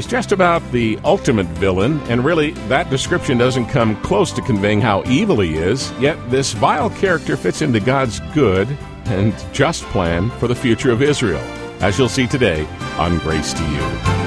just about the ultimate villain, and really, that description doesn't come close to conveying how evil he is, yet this vile character fits into God's good and just plan for the future of Israel, as you'll see today on Grace to You.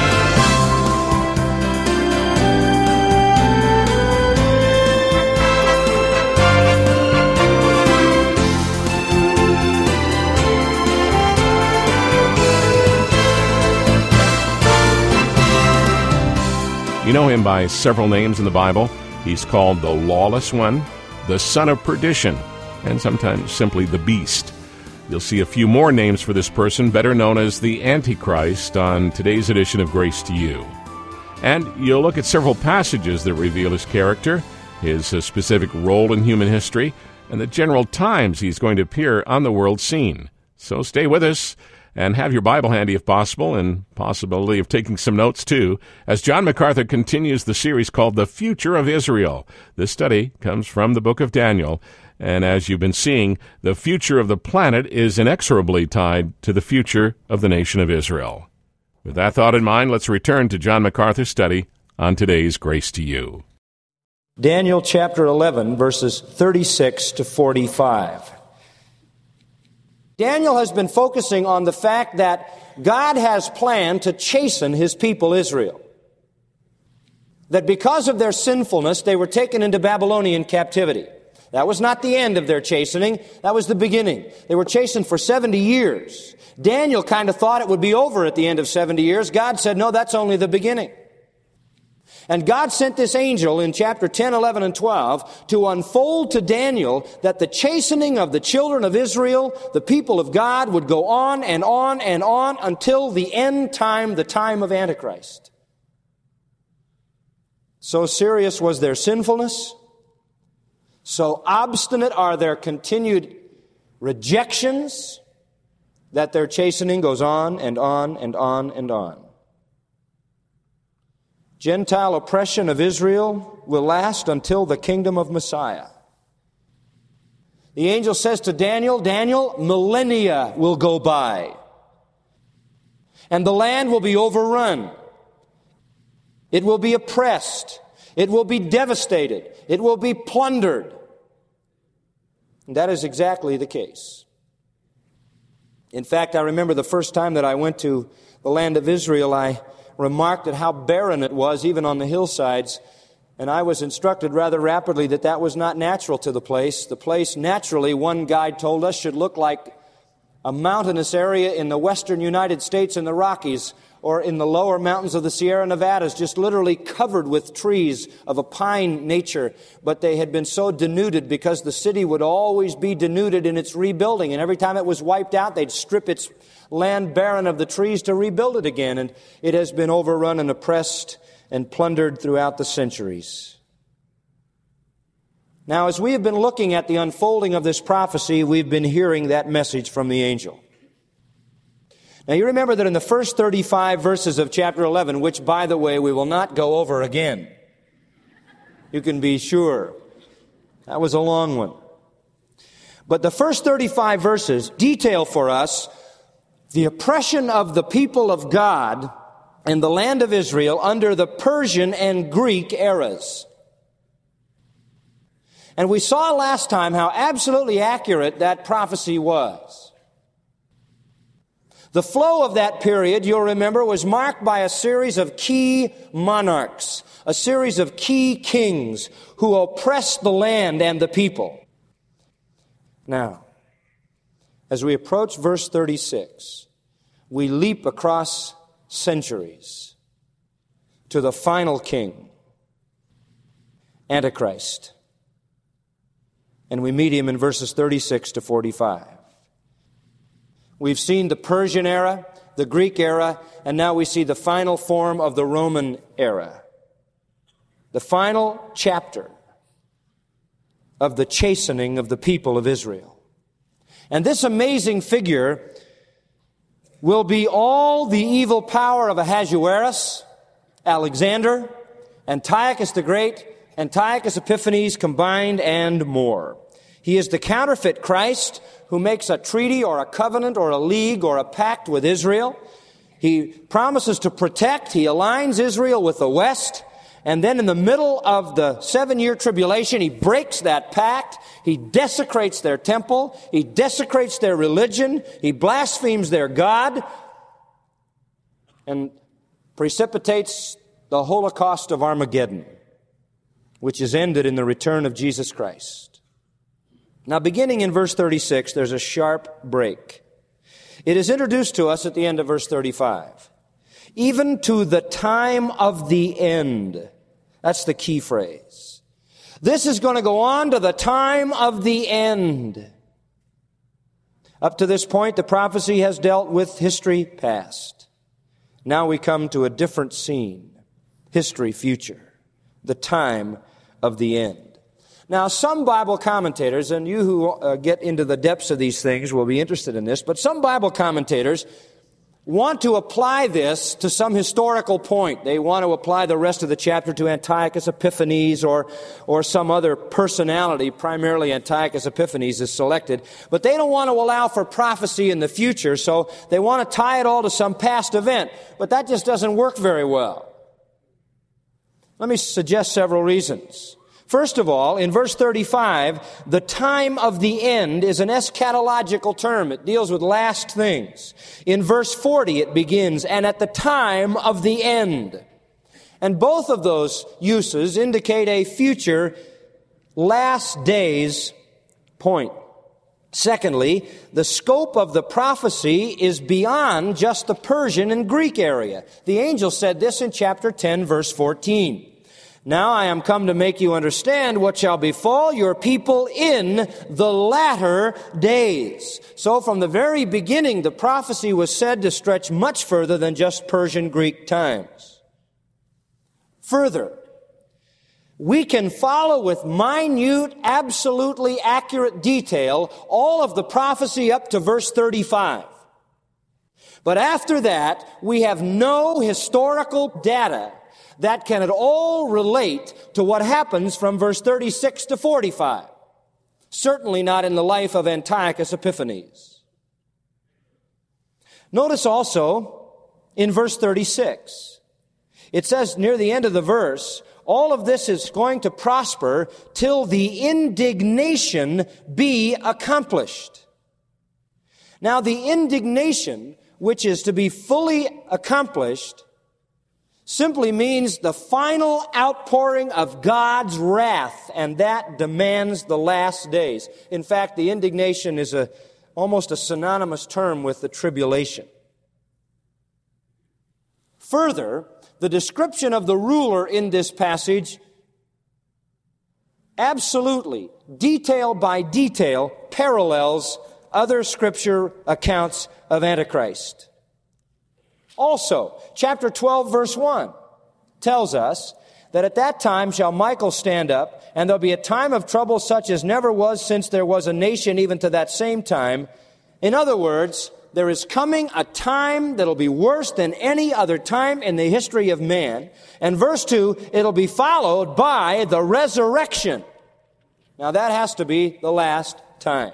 You know him by several names in the Bible. He's called the Lawless One, the Son of Perdition, and sometimes simply the Beast. You'll see a few more names for this person, better known as the Antichrist, on today's edition of Grace to You. And you'll look at several passages that reveal his character, his specific role in human history, and the general times he's going to appear on the world scene. So stay with us, and have your Bible handy if possible, and possibility of taking some notes too, as John MacArthur continues the series called The Future of Israel. This study comes from the book of Daniel, and as you've been seeing, the future of the planet is inexorably tied to the future of the nation of Israel. With that thought in mind, let's return to John MacArthur's study on today's Grace to You. Daniel chapter 11, verses 36 to 45. Daniel has been focusing on the fact that God has planned to chasten His people Israel. That because of their sinfulness, they were taken into Babylonian captivity. That was not the end of their chastening. That was the beginning. They were chastened for 70 years. Daniel kind of thought it would be over at the end of 70 years. God said, no, that's only the beginning. And God sent this angel in chapter 10, 11, and 12 to unfold to Daniel that the chastening of the children of Israel, the people of God, would go on and on and on until the end time, the time of Antichrist. So serious was their sinfulness, so obstinate are their continued rejections, that their chastening goes on and on and on and on. Gentile oppression of Israel will last until the kingdom of Messiah. The angel says to Daniel, Daniel, millennia will go by, and the land will be overrun. It will be oppressed. It will be devastated. It will be plundered. And that is exactly the case. In fact, I remember the first time that I went to the land of Israel, I remarked at how barren it was, even on the hillsides, and I was instructed rather rapidly that that was not natural to the place. The place naturally, one guide told us, should look like a mountainous area in the western United States in the Rockies, or in the lower mountains of the Sierra Nevadas, just literally covered with trees of a pine nature. But they had been so denuded because the city would always be denuded in its rebuilding. And every time it was wiped out, they'd strip its land barren of the trees to rebuild it again. And it has been overrun and oppressed and plundered throughout the centuries. Now, as we have been looking at the unfolding of this prophecy, we've been hearing that message from the angel. Now, you remember that in the first 35 verses of chapter 11, which, by the way, we will not go over again. You can be sure. That was a long one. But the first 35 verses detail for us the oppression of the people of God in the land of Israel under the Persian and Greek eras. And we saw last time how absolutely accurate that prophecy was. The flow of that period, you'll remember, was marked by a series of key monarchs, a series of key kings who oppressed the land and the people. Now, as we approach verse 36, we leap across centuries to the final king, Antichrist. And we meet him in verses 36 to 45. We've seen the Persian era, the Greek era, and now we see the final form of the Roman era. The final chapter of the chastening of the people of Israel. And this amazing figure will be all the evil power of Ahasuerus, Alexander, Antiochus the Great, Antiochus Epiphanes combined, and more. He is the counterfeit Christ who makes a treaty or a covenant or a league or a pact with Israel. He promises to protect. He aligns Israel with the West. And then in the middle of the 7-year tribulation, he breaks that pact. He desecrates their temple. He desecrates their religion. He blasphemes their God and precipitates the Holocaust of Armageddon, which is ended in the return of Jesus Christ. Now, beginning in verse 36, there's a sharp break. It is introduced to us at the end of verse 35. Even to the time of the end. That's the key phrase. This is going to go on to the time of the end. Up to this point, the prophecy has dealt with history past. Now we come to a different scene. History future. The time of the end. Now, some Bible commentators, and you who get into the depths of these things will be interested in this, but some Bible commentators want to apply this to some historical point. They want to apply the rest of the chapter to Antiochus Epiphanes or some other personality. Primarily Antiochus Epiphanes is selected. But they don't want to allow for prophecy in the future, so they want to tie it all to some past event. But that just doesn't work very well. Let me suggest several reasons. First of all, in verse 35, the time of the end is an eschatological term. It deals with last things. In verse 40, it begins, and at the time of the end. And both of those uses indicate a future last days point. Secondly, the scope of the prophecy is beyond just the Persian and Greek area. The angel said this in chapter 10, verse 14. Now I am come to make you understand what shall befall your people in the latter days. So from the very beginning, the prophecy was said to stretch much further than just Persian Greek times. Further, we can follow with minute, absolutely accurate detail all of the prophecy up to verse 35. But after that, we have no historical data that can at all relate to what happens from verse 36 to 45. Certainly not in the life of Antiochus Epiphanes. Notice also in verse 36, it says near the end of the verse, all of this is going to prosper till the indignation be accomplished. Now, the indignation, which is to be fully accomplished, simply means the final outpouring of God's wrath, and that demands the last days. In fact, the indignation is almost a synonymous term with the tribulation. Further, the description of the ruler in this passage absolutely, detail by detail, parallels other scripture accounts of Antichrist. Also, chapter 12, verse 1 tells us that at that time shall Michael stand up, and there'll be a time of trouble such as never was since there was a nation even to that same time. In other words, there is coming a time that'll be worse than any other time in the history of man. And verse 2, it'll be followed by the resurrection. Now that has to be the last time.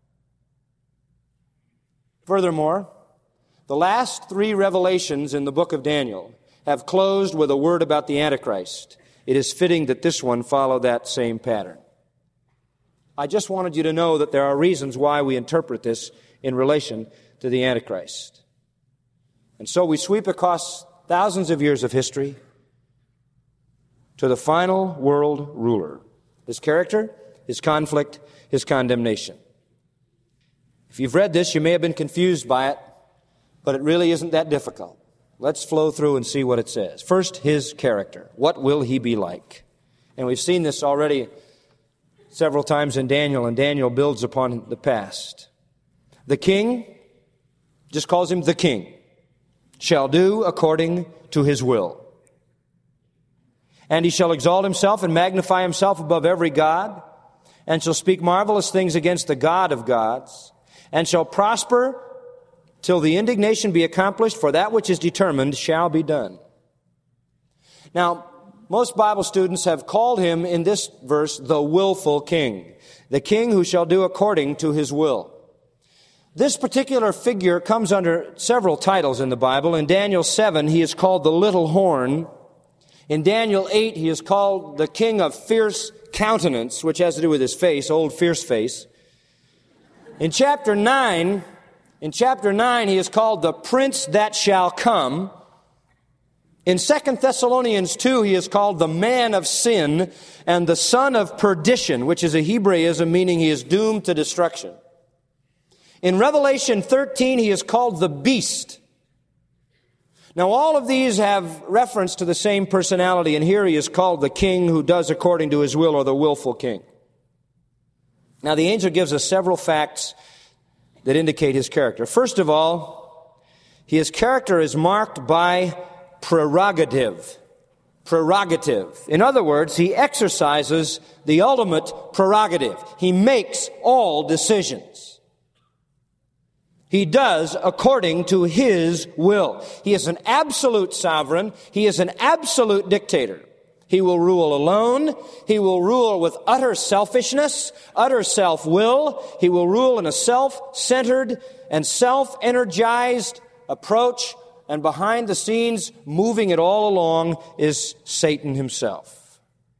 Furthermore, the last 3 revelations in the book of Daniel have closed with a word about the Antichrist. It is fitting that this one follow that same pattern. I just wanted you to know that there are reasons why we interpret this in relation to the Antichrist. And so we sweep across thousands of years of history to the final world ruler. His character, his conflict, his condemnation. If you've read this, you may have been confused by it, but it really isn't that difficult. Let's flow through and see what it says. First, his character. What will he be like? And we've seen this already several times in Daniel, and Daniel builds upon the past. The king, just calls him the king, shall do according to his will. And he shall exalt himself and magnify himself above every god, and shall speak marvelous things against the God of gods, and shall prosper till the indignation be accomplished, for that which is determined shall be done. Now, most Bible students have called him in this verse the willful king, the king who shall do according to his will. This particular figure comes under several titles in the Bible. In Daniel 7, he is called the little horn. In Daniel 8, he is called the king of fierce countenance, which has to do with his face, old fierce face. In chapter 9, he is called the prince that shall come. In 2 Thessalonians 2, he is called the man of sin and the son of perdition, which is a Hebraism meaning he is doomed to destruction. In Revelation 13, he is called the beast. Now, all of these have reference to the same personality, and here he is called the king who does according to his will, or the willful king. Now, the angel gives us several facts that indicate his character. First of all, his character is marked by prerogative. Prerogative. In other words, he exercises the ultimate prerogative. He makes all decisions. He does according to his will. He is an absolute sovereign. He is an absolute dictator. He will rule alone. He will rule with utter selfishness, utter self-will. He will rule in a self-centered and self-energized approach. And behind the scenes, moving it all along, is Satan himself.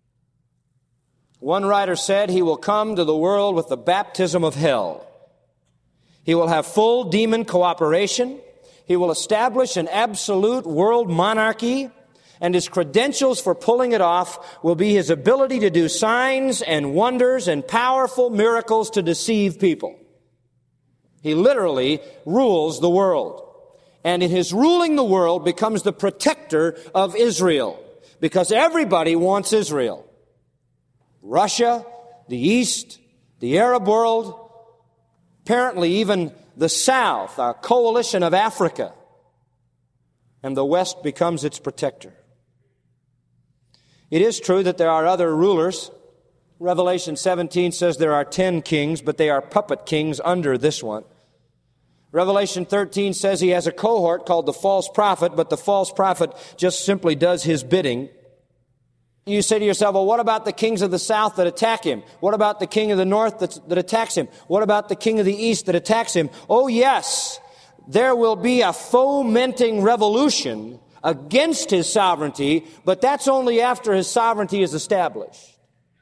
One writer said he will come to the world with the baptism of hell. He will have full demon cooperation. He will establish an absolute world monarchy. And his credentials for pulling it off will be his ability to do signs and wonders and powerful miracles to deceive people. He literally rules the world. And in his ruling the world becomes the protector of Israel. Because everybody wants Israel. Russia, the East, the Arab world, apparently even the South, a coalition of Africa. And the West becomes its protector. It is true that there are other rulers. Revelation 17 says there are 10 kings, but they are puppet kings under this one. Revelation 13 says he has a cohort called the false prophet, but the false prophet just simply does his bidding. You say to yourself, well, what about the kings of the south that attack him? What about the king of the north that attacks him? What about the king of the east that attacks him? Oh, yes, there will be a fomenting revolution against his sovereignty, but that's only after his sovereignty is established.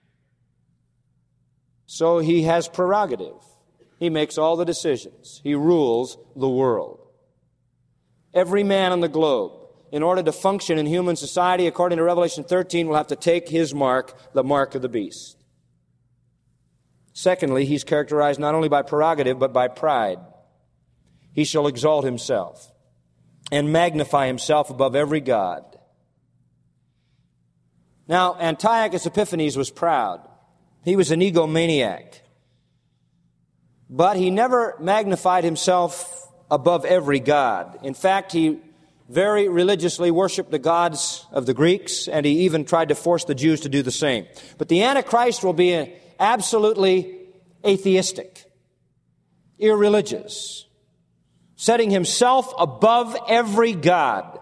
So he has prerogative. He makes all the decisions. He rules the world. Every man on the globe, in order to function in human society, according to Revelation 13, will have to take his mark, the mark of the beast. Secondly, he's characterized not only by prerogative, but by pride. He shall exalt himself and magnify himself above every god. Now, Antiochus Epiphanes was proud. He was an egomaniac. But he never magnified himself above every god. In fact, he very religiously worshiped the gods of the Greeks, and he even tried to force the Jews to do the same. But the Antichrist will be absolutely atheistic, irreligious, setting himself above every god.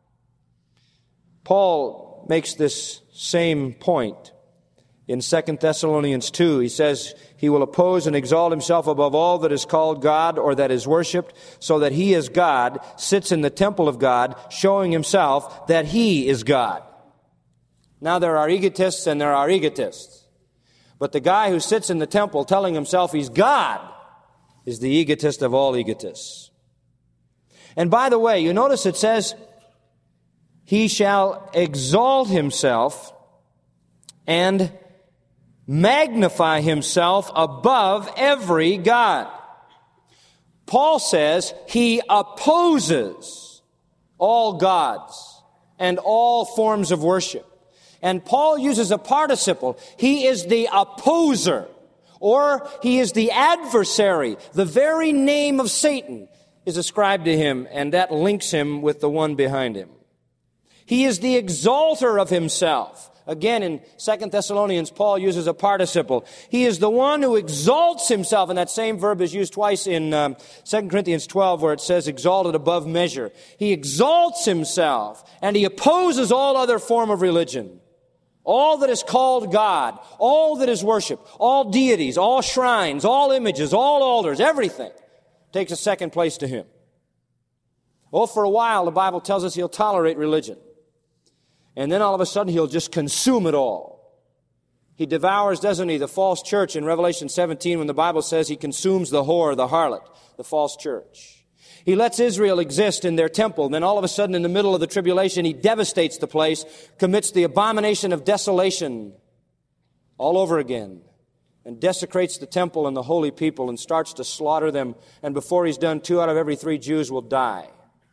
Paul makes this same point in 2 Thessalonians 2. He says he will oppose and exalt himself above all that is called God or that is worshipped, so that he as God sits in the temple of God, showing himself that he is God. Now there are egotists and there are egotists. But the guy who sits in the temple telling himself he's God is the egotist of all egotists. And by the way, you notice it says, he shall exalt himself and magnify himself above every god. Paul says he opposes all gods and all forms of worship. And Paul uses a participle. He is the opposer, or he is the adversary. The very name of Satan is ascribed to him, and that links him with the one behind him. He is the exalter of himself. Again, in 2 Thessalonians, Paul uses a participle. He is the one who exalts himself, and that same verb is used twice in 2 Corinthians 12, where it says exalted above measure. He exalts himself, and he opposes all other form of religion. All that is called God, all that is worship, all deities, all shrines, all images, all altars, everything. takes a second place to him. Oh, for a while, the Bible tells us he'll tolerate religion. And then all of a sudden, he'll just consume it all. He devours, doesn't he, the false church in Revelation 17 when the Bible says he consumes the whore, the harlot, the false church. He lets Israel exist in their temple. Then all of a sudden, in the middle of the tribulation, he devastates the place, commits the abomination of desolation all over again, and desecrates the temple and the holy people and starts to slaughter them. And before he's done, 2 out of every 3 Jews will die.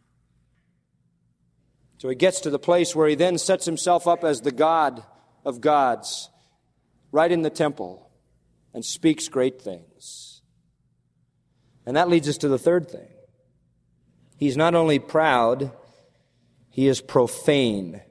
So he gets to the place where he then sets himself up as the God of gods, right in the temple, and speaks great things. And that leads us to the third thing. He's not only proud, he is profane.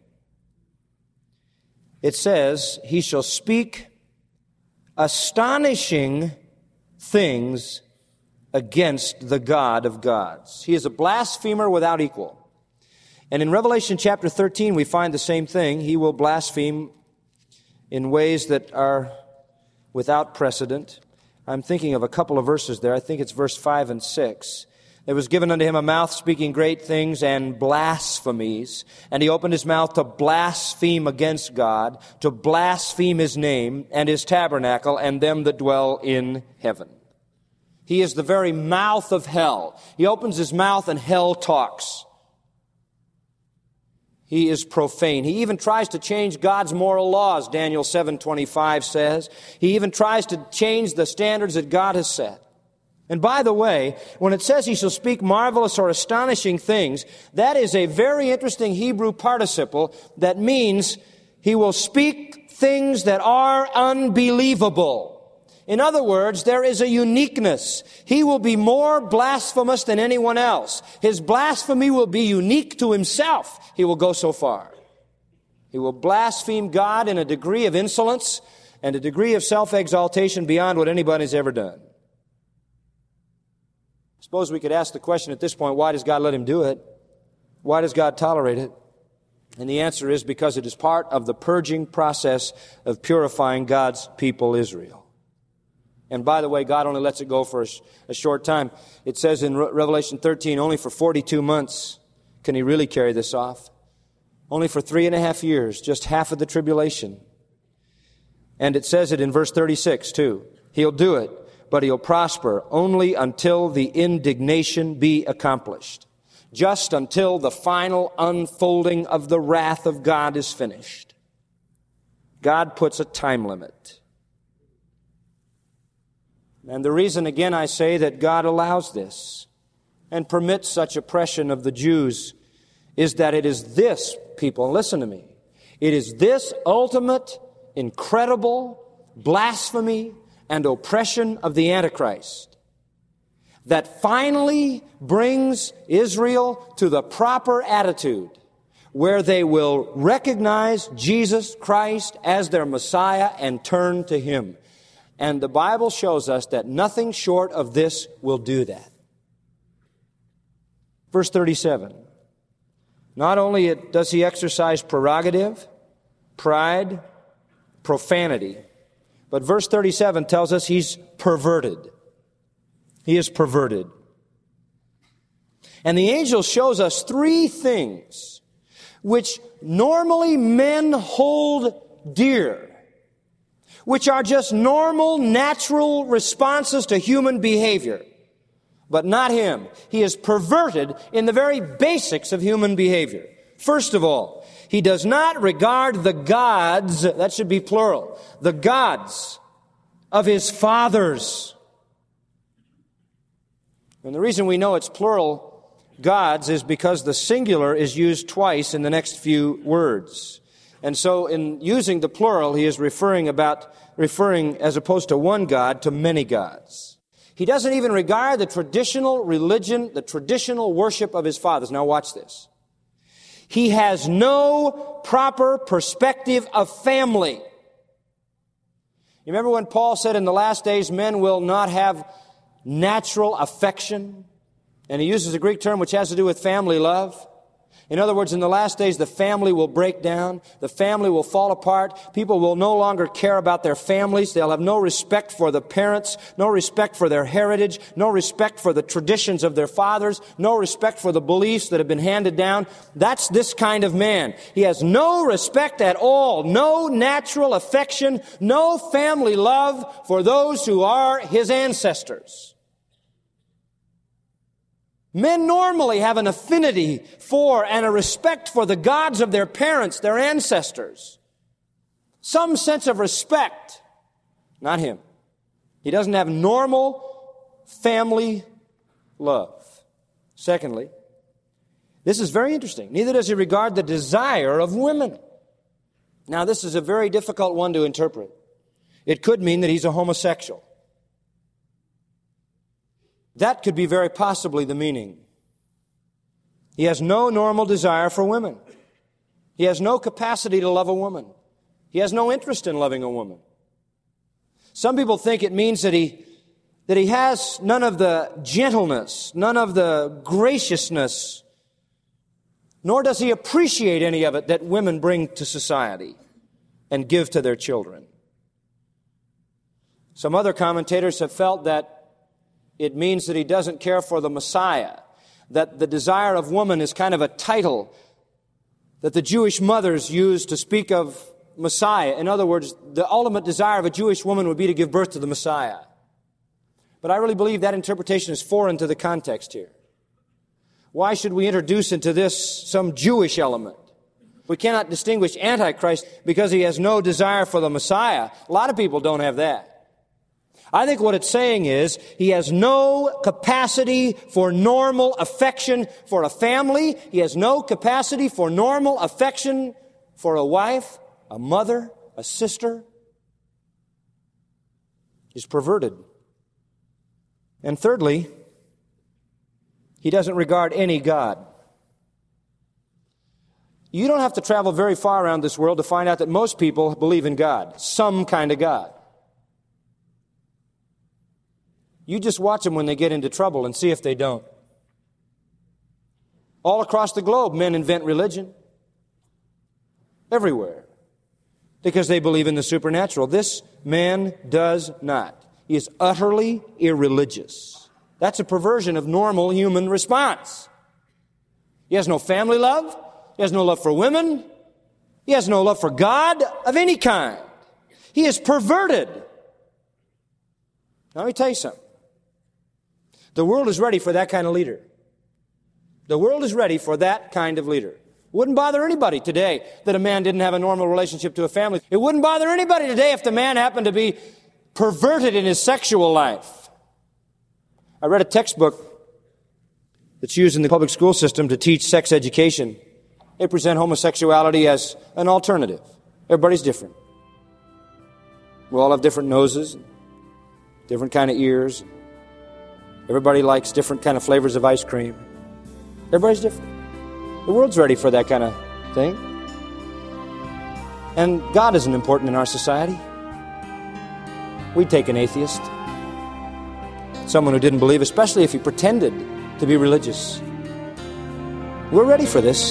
It says, he shall speak astonishing things against the God of gods. He is a blasphemer without equal. And in Revelation chapter 13, we find the same thing. He will blaspheme in ways that are without precedent. I'm thinking of a couple of verses there. I think it's verse 5 and 6. There was given unto him a mouth speaking great things and blasphemies. And he opened his mouth to blaspheme against God, to blaspheme his name and his tabernacle and them that dwell in heaven. He is the very mouth of hell. He opens his mouth and hell talks. He is profane. He even tries to change God's moral laws, Daniel 7:25 says. He even tries to change the standards that God has set. And by the way, when it says he shall speak marvelous or astonishing things, that is a very interesting Hebrew participle that means he will speak things that are unbelievable. In other words, there is a uniqueness. He will be more blasphemous than anyone else. His blasphemy will be unique to himself. He will go so far. He will blaspheme God in a degree of insolence and a degree of self-exaltation beyond what anybody's ever done. Suppose we could ask the question at this point, why does God let him do it? Why does God tolerate it? And the answer is because it is part of the purging process of purifying God's people, Israel. And by the way, God only lets it go for a short time. It says in Revelation 13, only for 42 months can he really carry this off. Only for 3.5 years, just half of the tribulation. And it says it in verse 36 too. He'll do it, but he'll prosper only until the indignation be accomplished. Just until the final unfolding of the wrath of God is finished. God puts a time limit. And the reason, again, I say that God allows this and permits such oppression of the Jews is that it is this, people, listen to me, it is this ultimate, incredible blasphemy and oppression of the Antichrist that finally brings Israel to the proper attitude where they will recognize Jesus Christ as their Messiah and turn to him. And the Bible shows us that nothing short of this will do that. Verse 37. Not only does he exercise prerogative, pride, profanity, but verse 37 tells us he's perverted. He is perverted. And the angel shows us 3 things which normally men hold dear, which are just normal, natural responses to human behavior. But not him. He is perverted in the very basics of human behavior. First of all, he does not regard the gods, that should be plural, the gods of his fathers. And the reason we know it's plural gods is because the singular is used twice in the next few words. And so in using the plural, he is referring as opposed to one God, to many gods. He doesn't even regard the traditional religion, the traditional worship of his fathers. Now watch this. He has no proper perspective of family. You remember when Paul said in the last days men will not have natural affection? And he uses a Greek term which has to do with family love. In other words, in the last days, the family will break down. The family will fall apart. People will no longer care about their families. They'll have no respect for the parents, no respect for their heritage, no respect for the traditions of their fathers, no respect for the beliefs that have been handed down. That's this kind of man. He has no respect at all, no natural affection, no family love for those who are his ancestors. Men normally have an affinity for and a respect for the gods of their parents, their ancestors. Some sense of respect. Not him. He doesn't have normal family love. Secondly, this is very interesting. Neither does he regard the desire of women. Now, this is a very difficult one to interpret. It could mean that he's a homosexual. That could be very possibly the meaning. He has no normal desire for women. He has no capacity to love a woman. He has no interest in loving a woman. Some people think it means that he has none of the gentleness, none of the graciousness, nor does he appreciate any of it that women bring to society and give to their children. Some other commentators have felt that it means that he doesn't care for the Messiah, that the desire of woman is kind of a title that the Jewish mothers used to speak of Messiah. In other words, the ultimate desire of a Jewish woman would be to give birth to the Messiah. But I really believe that interpretation is foreign to the context here. Why should we introduce into this some Jewish element? We cannot distinguish Antichrist because he has no desire for the Messiah. A lot of people don't have that. I think what it's saying is he has no capacity for normal affection for a family. He has no capacity for normal affection for a wife, a mother, a sister. He's perverted. And thirdly, he doesn't regard any God. You don't have to travel very far around this world to find out that most people believe in God, some kind of God. You just watch them when they get into trouble and see if they don't. All across the globe, men invent religion. Everywhere. Because they believe in the supernatural. This man does not. He is utterly irreligious. That's a perversion of normal human response. He has no family love. He has no love for women. He has no love for God of any kind. He is perverted. Now, let me tell you something. The world is ready for that kind of leader. The world is ready for that kind of leader. It wouldn't bother anybody today that a man didn't have a normal relationship to a family. It wouldn't bother anybody today if the man happened to be perverted in his sexual life. I read a textbook that's used in the public school system to teach sex education. They present homosexuality as an alternative. Everybody's different. We all have different noses, different kind of ears. Everybody likes different kind of flavors of ice cream. Everybody's different. The world's ready for that kind of thing. And God isn't important in our society. We'd take an atheist, someone who didn't believe, especially if he pretended to be religious. We're ready for this.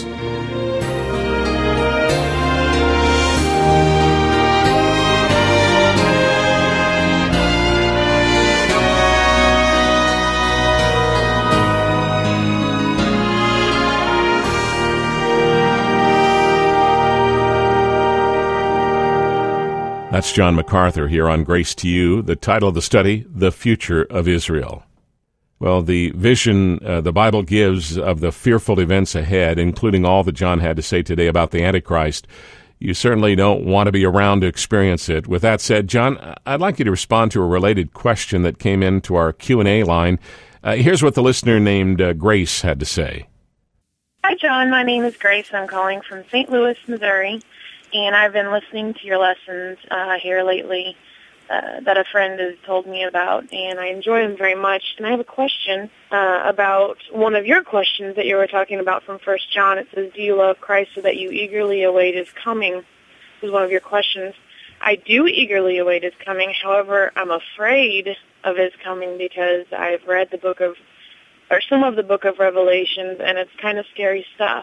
That's John MacArthur here on Grace to You. The title of the study, The Future of Israel. Well, the vision the Bible gives of the fearful events ahead, including all that John had to say today about the Antichrist, you certainly don't want to be around to experience it. With that said, John, I'd like you to respond to a related question that came into our Q&A line. Here's what the listener named Grace had to say. Hi, John. My name is Grace. I'm calling from St. Louis, Missouri. And I've been listening to your lessons here lately that a friend has told me about, and I enjoy them very much. And I have a question about one of your questions that you were talking about from 1 John. It says, do you love Christ so that you eagerly await His coming? Is one of your questions. I do eagerly await His coming. However, I'm afraid of His coming because I've read some of the book of Revelations, and it's kind of scary stuff.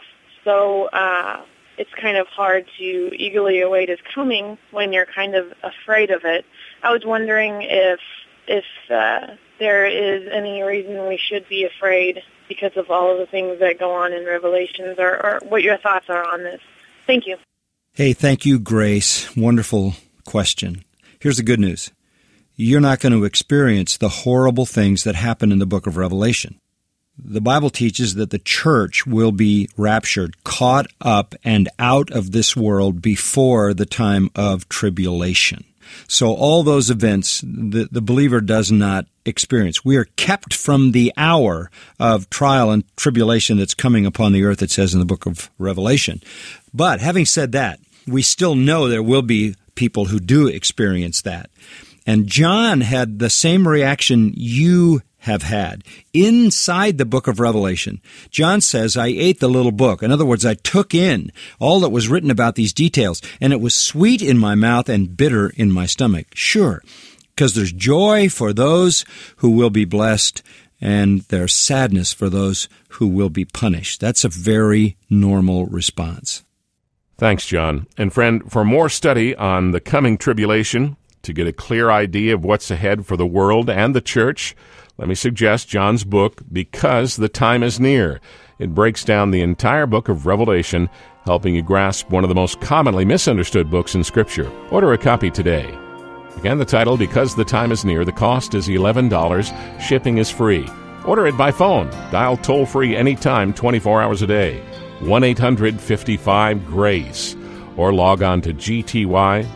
So it's kind of hard to eagerly await his coming when you're kind of afraid of it. I was wondering if there is any reason we should be afraid because of all of the things that go on in Revelations, or what your thoughts are on this. Thank you. Hey, thank you, Grace. Wonderful question. Here's the good news. You're not going to experience the horrible things that happen in the book of Revelation. The Bible teaches that the church will be raptured, caught up and out of this world before the time of tribulation. So all those events the believer does not experience. We are kept from the hour of trial and tribulation that's coming upon the earth, it says in the book of Revelation. But having said that, we still know there will be people who do experience that. And John had the same reaction you have had. Inside the book of Revelation, John says, I ate the little book. In other words, I took in all that was written about these details, and it was sweet in my mouth and bitter in my stomach. Sure, because there's joy for those who will be blessed, and there's sadness for those who will be punished. That's a very normal response. Thanks, John. And friend, for more study on the coming tribulation, to get a clear idea of what's ahead for the world and the church, let me suggest John's book, Because the Time is Near. It breaks down the entire book of Revelation, helping you grasp one of the most commonly misunderstood books in Scripture. Order a copy today. Again, the title, Because the Time is Near. The cost is $11. Shipping is free. Order it by phone. Dial toll-free anytime, 24 hours a day. 1-800-55-GRACE. Or log on to gty.org.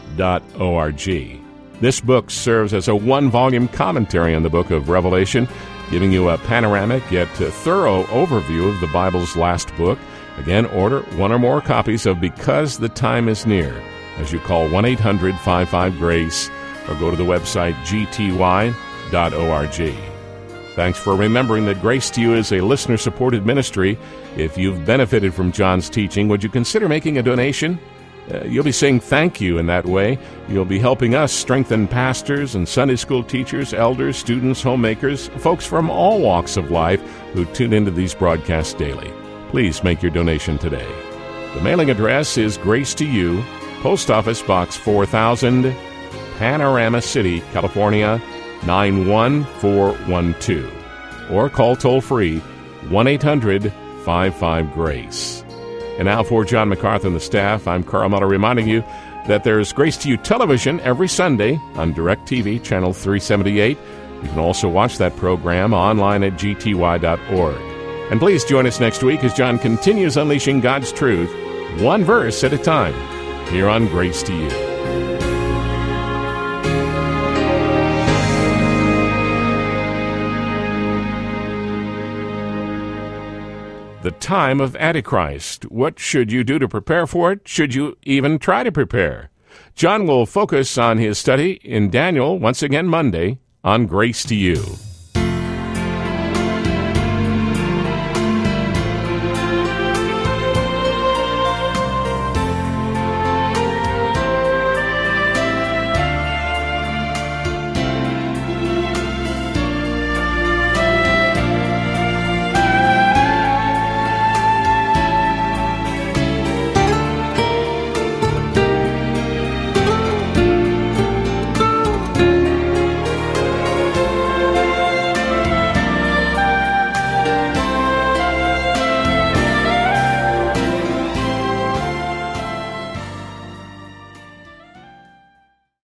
This book serves as a one-volume commentary on the book of Revelation, giving you a panoramic yet thorough overview of the Bible's last book. Again, order one or more copies of Because the Time is Near as you call 1-800-55-GRACE or go to the website gty.org. Thanks for remembering that Grace to You is a listener-supported ministry. If you've benefited from John's teaching, would you consider making a donation? You'll be saying thank you in that way. You'll be helping us strengthen pastors and Sunday school teachers, elders, students, homemakers, folks from all walks of life who tune into these broadcasts daily. Please make your donation today. The mailing address is Grace to You, Post Office Box 4000, Panorama City, California, 91412. Or call toll-free 1-800-55-GRACE. And now for John MacArthur and the staff, I'm Carl Miller reminding you that there's Grace to You television every Sunday on DirecTV, Channel 378. You can also watch that program online at gty.org. And please join us next week as John continues unleashing God's truth, one verse at a time, here on Grace to You. The time of Antichrist. What should you do to prepare for it? Should you even try to prepare? John will focus on his study in Daniel once again Monday on Grace to You.